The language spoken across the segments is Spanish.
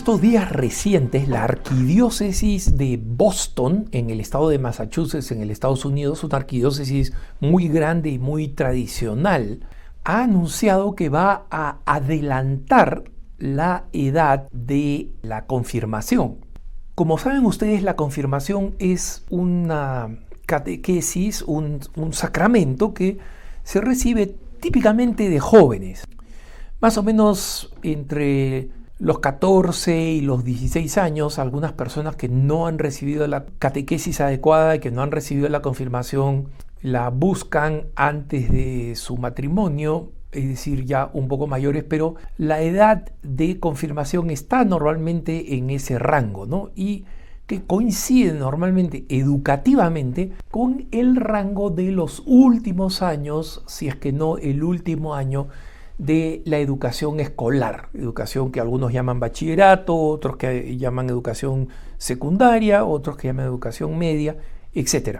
estos días recientes, la arquidiócesis de Boston, en el estado de Massachusetts, en el Estados Unidos, una arquidiócesis muy grande y muy tradicional, ha anunciado que va a adelantar la edad de la confirmación. Como saben ustedes, la confirmación es una catequesis, un sacramento que se recibe típicamente de jóvenes, más o menos entre los 14 y los 16 años. Algunas personas que no han recibido la catequesis adecuada y que no han recibido la confirmación la buscan antes de su matrimonio, es decir, ya un poco mayores, pero la edad de confirmación está normalmente en ese rango, ¿no? Y que coincide normalmente educativamente con el rango de los últimos años, si es que no el último año de la educación escolar, educación que algunos llaman bachillerato, otros que llaman educación secundaria, otros que llaman educación media, etc.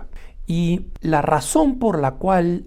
Y la razón por la cual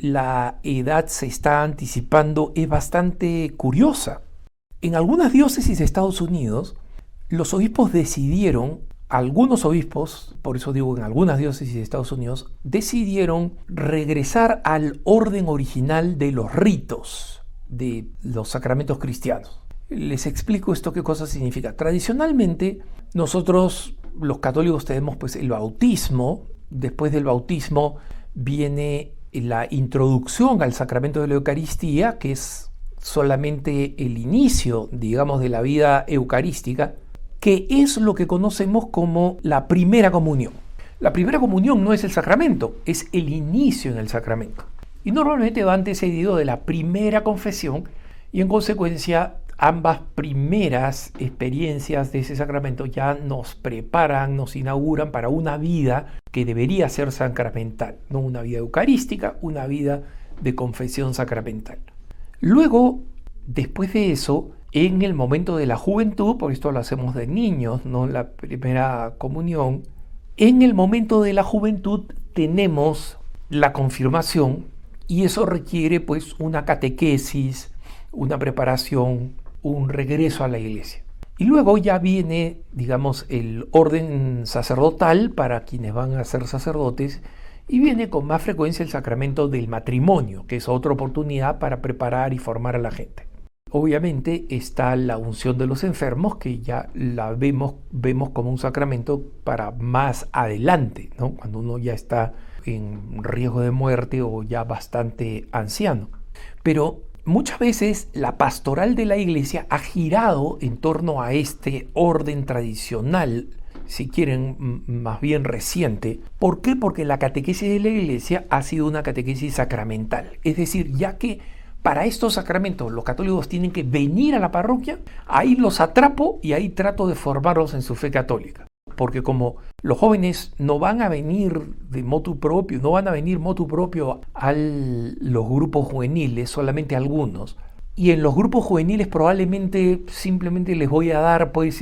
la edad se está anticipando es bastante curiosa. En algunas diócesis de Estados Unidos, los obispos decidieron, algunos obispos, por eso digo en algunas diócesis de Estados Unidos, decidieron regresar al orden original de los ritos de los sacramentos cristianos. Les explico esto, qué cosa significa. Tradicionalmente, nosotros los católicos tenemos pues el bautismo. Después del bautismo viene la introducción al sacramento de la Eucaristía, que es solamente el inicio, digamos, de la vida eucarística, que es lo que conocemos como la primera comunión. La primera comunión no es el sacramento, es el inicio en el sacramento. Y normalmente va antecedido de la primera confesión y en consecuencia ambas primeras experiencias de ese sacramento ya nos preparan, nos inauguran para una vida que debería ser sacramental, no una vida eucarística, una vida de confesión sacramental. Luego, después de eso, en el momento de la juventud, por esto lo hacemos de niños, no la primera comunión, en el momento de la juventud tenemos la confirmación y eso requiere pues una catequesis, una preparación, un regreso a la iglesia. Y luego ya viene, digamos, el orden sacerdotal para quienes van a ser sacerdotes y viene con más frecuencia el sacramento del matrimonio, que es otra oportunidad para preparar y formar a la gente. Obviamente está la unción de los enfermos, que ya la vemos como un sacramento para más adelante, ¿no? Cuando uno ya está en riesgo de muerte o ya bastante anciano. Pero muchas veces la pastoral de la iglesia ha girado en torno a este orden tradicional, si quieren, más bien reciente. ¿Por qué? Porque la catequesis de la iglesia ha sido una catequesis sacramental. Es decir, ya que para estos sacramentos los católicos tienen que venir a la parroquia, ahí los atrapo y ahí trato de formarlos en su fe católica. Porque como los jóvenes no van a venir de motu propio, no van a venir motu propio a los grupos juveniles, solamente algunos, y en los grupos juveniles probablemente simplemente les voy a dar pues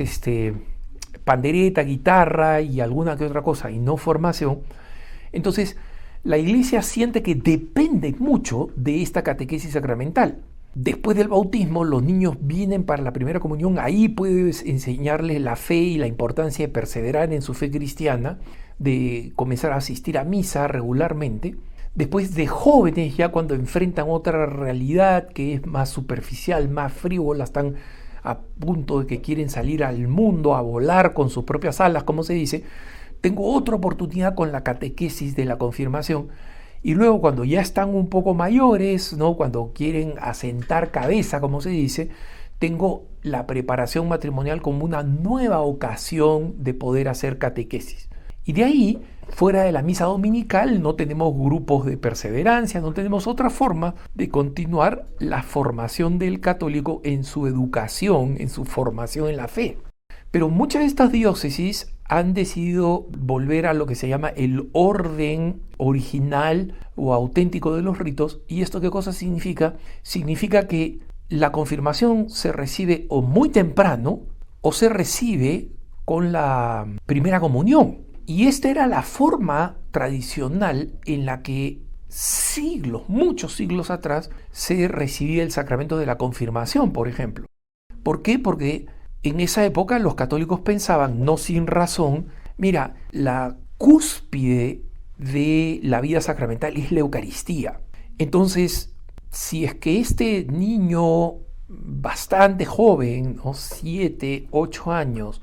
pandereta, guitarra y alguna que otra cosa, y no formación. Entonces la iglesia siente que depende mucho de esta catequesis sacramental. Después del bautismo, los niños vienen para la primera comunión, ahí puedes enseñarles la fe y la importancia de perseverar en su fe cristiana, de comenzar a asistir a misa regularmente. Después de jóvenes, ya cuando enfrentan otra realidad que es más superficial, más frívola, están a punto de que quieren salir al mundo, a volar con sus propias alas, como se dice, tengo otra oportunidad con la catequesis de la confirmación. Y luego cuando ya están un poco mayores, ¿no? Cuando quieren asentar cabeza, como se dice, tengo la preparación matrimonial como una nueva ocasión de poder hacer catequesis. Y de ahí, fuera de la misa dominical, no tenemos grupos de perseverancia, no tenemos otra forma de continuar la formación del católico en su educación, en su formación en la fe. Pero muchas de estas diócesis han decidido volver a lo que se llama el orden original o auténtico de los ritos. ¿Y esto qué cosa significa? Significa que la confirmación se recibe o muy temprano o se recibe con la primera comunión. Y esta era la forma tradicional en la que siglos, muchos siglos atrás, se recibía el sacramento de la confirmación, por ejemplo. ¿Por qué? Porque en esa época los católicos pensaban, no sin razón, mira, la cúspide de la vida sacramental es la Eucaristía. Entonces, si es que este niño bastante joven, ¿no? 7, 8 años,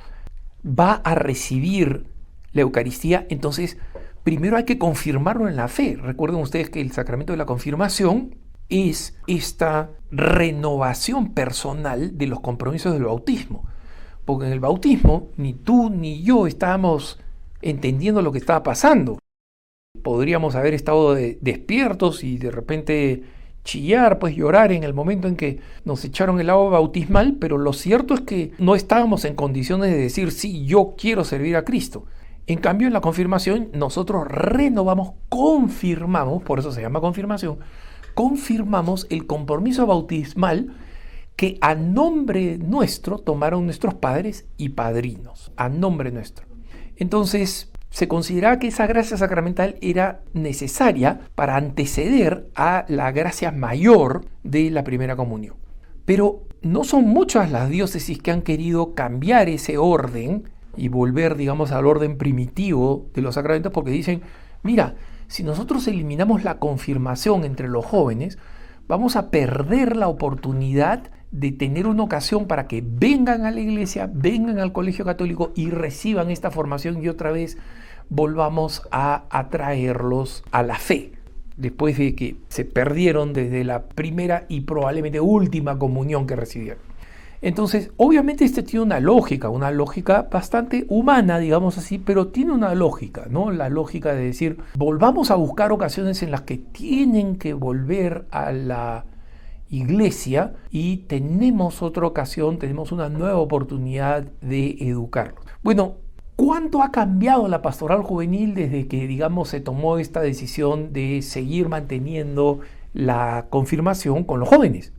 va a recibir la Eucaristía, entonces primero hay que confirmarlo en la fe. Recuerden ustedes que el sacramento de la confirmación es esta renovación personal de los compromisos del bautismo. Porque en el bautismo ni tú ni yo estábamos entendiendo lo que estaba pasando. Podríamos haber estado despiertos y de repente chillar, pues llorar en el momento en que nos echaron el agua bautismal, pero lo cierto es que no estábamos en condiciones de decir, sí, yo quiero servir a Cristo. En cambio, en la confirmación nosotros renovamos, confirmamos, por eso se llama confirmación, confirmamos el compromiso bautismal que a nombre nuestro tomaron nuestros padres y padrinos, a nombre nuestro. Entonces, se consideraba que esa gracia sacramental era necesaria para anteceder a la gracia mayor de la primera comunión. Pero no son muchas las diócesis que han querido cambiar ese orden y volver, digamos, al orden primitivo de los sacramentos, porque dicen, mira, si nosotros eliminamos la confirmación entre los jóvenes, vamos a perder la oportunidad de tener una ocasión para que vengan a la iglesia, vengan al colegio católico y reciban esta formación y otra vez volvamos a atraerlos a la fe, después de que se perdieron desde la primera y probablemente última comunión que recibieron. Entonces, obviamente tiene una lógica bastante humana, digamos así, pero tiene una lógica, ¿no? La lógica de decir, volvamos a buscar ocasiones en las que tienen que volver a la iglesia y tenemos otra ocasión, tenemos una nueva oportunidad de educarlos. Bueno, ¿cuánto ha cambiado la pastoral juvenil desde que, digamos, se tomó esta decisión de seguir manteniendo la confirmación con los jóvenes?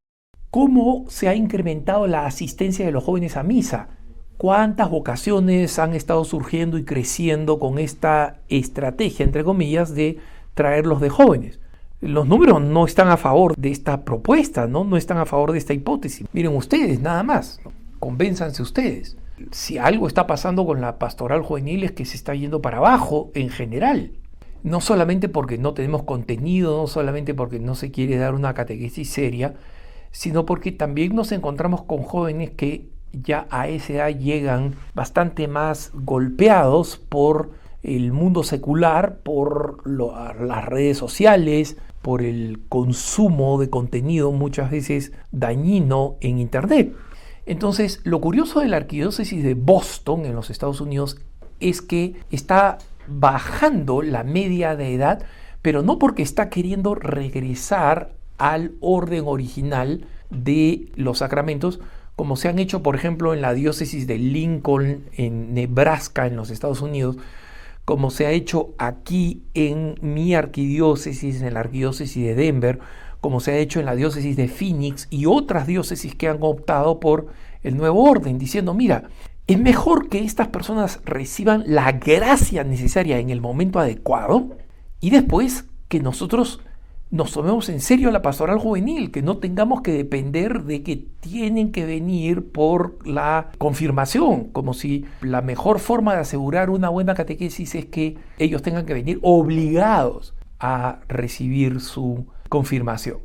¿Cómo se ha incrementado la asistencia de los jóvenes a misa? ¿Cuántas vocaciones han estado surgiendo y creciendo con esta estrategia, entre comillas, de traerlos de jóvenes? Los números no están a favor de esta propuesta, no están a favor de esta hipótesis. Miren ustedes, nada más, convénzanse ustedes. Si algo está pasando con la pastoral juvenil es que se está yendo para abajo en general. No solamente porque no tenemos contenido, no solamente porque no se quiere dar una catequesis seria, sino porque también nos encontramos con jóvenes que ya a esa edad llegan bastante más golpeados por el mundo secular, por las redes sociales, por el consumo de contenido muchas veces dañino en Internet. Entonces, lo curioso de la arquidiócesis de Boston en los Estados Unidos es que está bajando la media de edad, pero no porque está queriendo regresar al orden original de los sacramentos, como se han hecho, por ejemplo, en la diócesis de Lincoln, en Nebraska, en los Estados Unidos, como se ha hecho aquí en mi arquidiócesis, en la arquidiócesis de Denver, como se ha hecho en la diócesis de Phoenix y otras diócesis que han optado por el nuevo orden, diciendo, mira, es mejor que estas personas reciban la gracia necesaria en el momento adecuado y después que nosotros nos tomemos en serio la pastoral juvenil, que no tengamos que depender de que tienen que venir por la confirmación, como si la mejor forma de asegurar una buena catequesis es que ellos tengan que venir obligados a recibir su confirmación.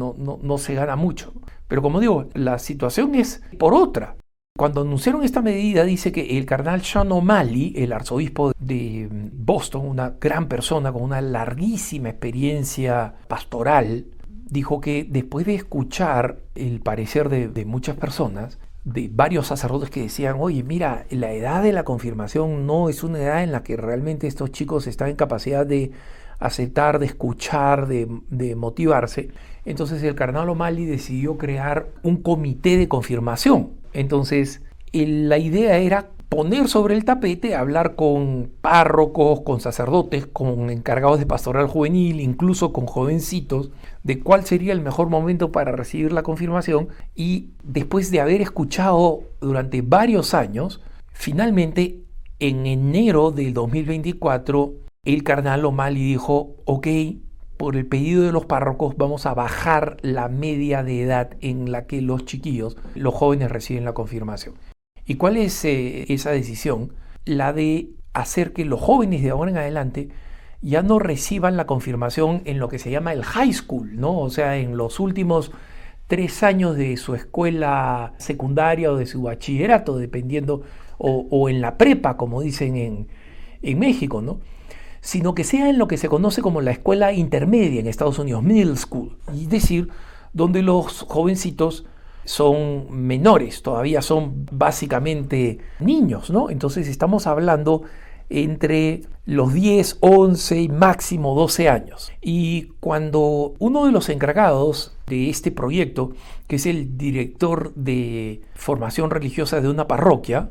No se gana mucho. Pero como digo, la situación es por otra. Cuando anunciaron esta medida, dice que el cardenal Sean O'Malley, el arzobispo de Boston, una gran persona con una larguísima experiencia pastoral, dijo que después de escuchar el parecer de muchas personas, de varios sacerdotes que decían, oye, mira, la edad de la confirmación no es una edad en la que realmente estos chicos están en capacidad de aceptar, de escuchar, de motivarse. Entonces el cardenal O'Malley decidió crear un comité de confirmación. Entonces, la idea era poner sobre el tapete, hablar con párrocos, con sacerdotes, con encargados de pastoral juvenil, incluso con jovencitos, de cuál sería el mejor momento para recibir la confirmación. Y después de haber escuchado durante varios años, finalmente, en enero del 2024, el cardenal O'Malley dijo, ok, por el pedido de los párrocos vamos a bajar la media de edad en la que los chiquillos, los jóvenes reciben la confirmación. ¿Y cuál es esa decisión? La de hacer que los jóvenes de ahora en adelante ya no reciban la confirmación en lo que se llama el high school, ¿no? O sea, en los últimos 3 años de su escuela secundaria o de su bachillerato, dependiendo, o en la prepa, como dicen en México, ¿no? Sino que sea en lo que se conoce como la escuela intermedia en Estados Unidos, middle school, es decir, donde los jovencitos son menores, todavía son básicamente niños, ¿no? Entonces estamos hablando entre los 10, 11 y máximo 12 años. Y cuando uno de los encargados de este proyecto, que es el director de formación religiosa de una parroquia,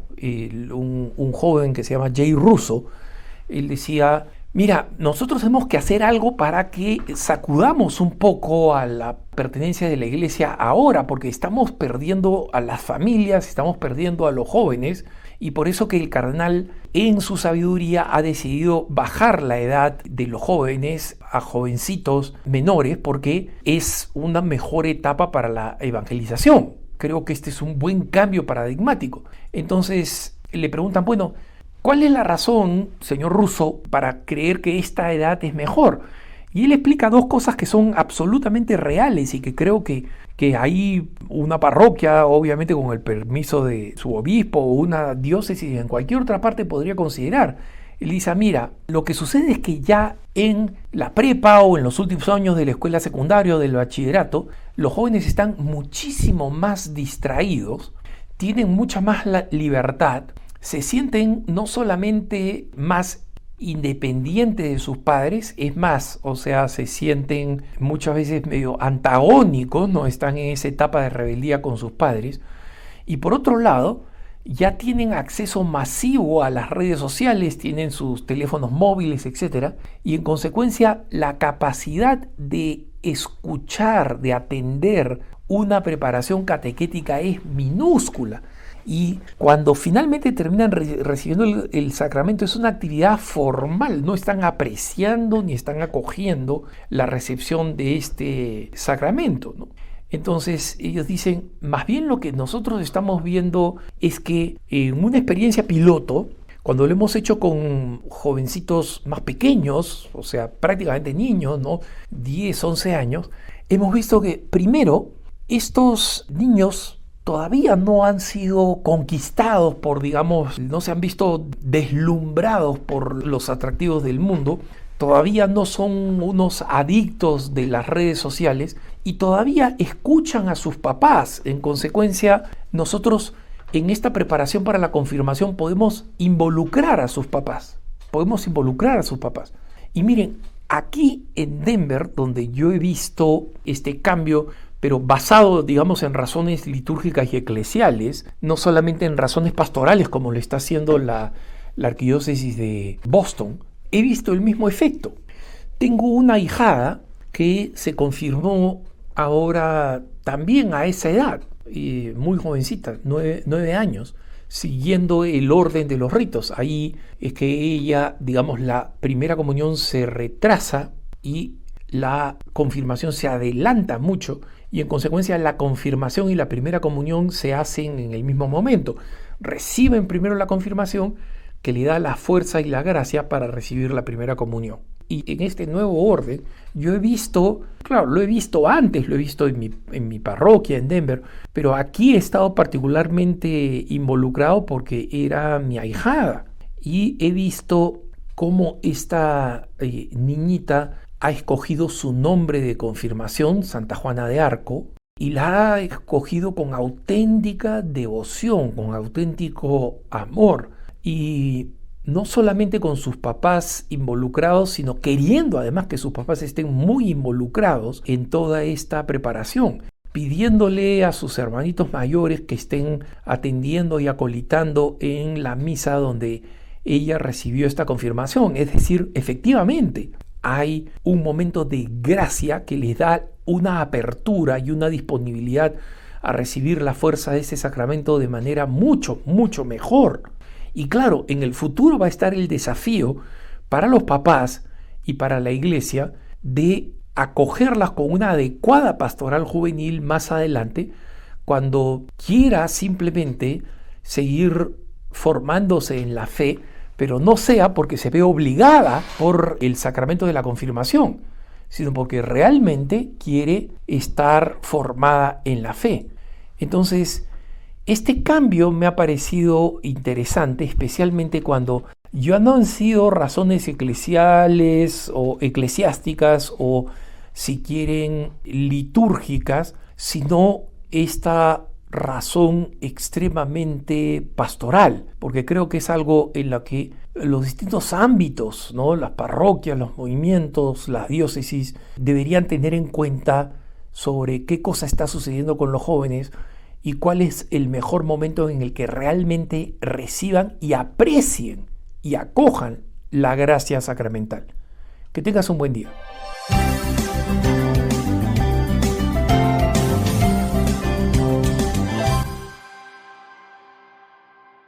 un joven que se llama Jay Russo, él decía: mira, nosotros tenemos que hacer algo para que sacudamos un poco a la pertenencia de la iglesia ahora, porque estamos perdiendo a las familias, estamos perdiendo a los jóvenes, y por eso que el cardenal en su sabiduría ha decidido bajar la edad de los jóvenes a jovencitos menores, porque es una mejor etapa para la evangelización. Creo que este es un buen cambio paradigmático. Entonces le preguntan, bueno, ¿cuál es la razón, señor Russo, para creer que esta edad es mejor? Y él explica dos cosas que son absolutamente reales y que creo que hay una parroquia, obviamente con el permiso de su obispo, o una diócesis en cualquier otra parte podría considerar. Él dice: mira, lo que sucede es que ya en la prepa o en los últimos años de la escuela secundaria o del bachillerato, los jóvenes están muchísimo más distraídos, tienen mucha más libertad, se sienten no solamente más independientes de sus padres, es más, o sea, se sienten muchas veces medio antagónicos, no están en esa etapa de rebeldía con sus padres, y por otro lado, ya tienen acceso masivo a las redes sociales, tienen sus teléfonos móviles, etcétera, y en consecuencia la capacidad de escuchar, de atender una preparación catequética es minúscula. Y cuando finalmente terminan recibiendo el sacramento, es una actividad formal, no están apreciando ni están acogiendo la recepción de este sacramento, ¿no? Entonces ellos dicen, más bien lo que nosotros estamos viendo es que en una experiencia piloto, cuando lo hemos hecho con jovencitos más pequeños, o sea, prácticamente niños, ¿no? 10, 11 años, hemos visto que primero estos niños todavía no han sido conquistados por, digamos, no se han visto deslumbrados por los atractivos del mundo, todavía no son unos adictos de las redes sociales y todavía escuchan a sus papás. En consecuencia, nosotros en esta preparación para la confirmación podemos involucrar a sus papás. Y miren, aquí en Denver, donde yo he visto este cambio, pero basado, digamos, en razones litúrgicas y eclesiales, no solamente en razones pastorales como lo está haciendo la arquidiócesis de Boston, he visto el mismo efecto. Tengo una ahijada que se confirmó ahora también a esa edad, muy jovencita, 9 años, siguiendo el orden de los ritos. Ahí es que ella, digamos, la primera comunión se retrasa y la confirmación se adelanta mucho, y en consecuencia la confirmación y la primera comunión se hacen en el mismo momento. Reciben primero la confirmación, que le da la fuerza y la gracia para recibir la primera comunión. Y en este nuevo orden, yo he visto, claro, lo he visto antes, lo he visto en mi parroquia en Denver, pero aquí he estado particularmente involucrado porque era mi ahijada. Y he visto cómo esta niñita ha escogido su nombre de confirmación, Santa Juana de Arco, y la ha escogido con auténtica devoción, con auténtico amor, y no solamente con sus papás involucrados, sino queriendo además que sus papás estén muy involucrados en toda esta preparación, pidiéndole a sus hermanitos mayores que estén atendiendo y acolitando en la misa donde ella recibió esta confirmación. Es decir, efectivamente, hay un momento de gracia que les da una apertura y una disponibilidad a recibir la fuerza de ese sacramento de manera mucho, mucho mejor. Y claro, en el futuro va a estar el desafío para los papás y para la iglesia de acogerlas con una adecuada pastoral juvenil más adelante, cuando quiera simplemente seguir formándose en la fe, pero no sea porque se ve obligada por el sacramento de la confirmación, sino porque realmente quiere estar formada en la fe. Entonces, este cambio me ha parecido interesante, especialmente cuando ya no han sido razones eclesiales o eclesiásticas o, si quieren, litúrgicas, sino esta razón extremadamente pastoral, porque creo que es algo en lo que los distintos ámbitos, ¿no?, las parroquias, los movimientos, las diócesis, deberían tener en cuenta sobre qué cosa está sucediendo con los jóvenes y cuál es el mejor momento en el que realmente reciban y aprecien y acojan la gracia sacramental. Que tengas un buen día.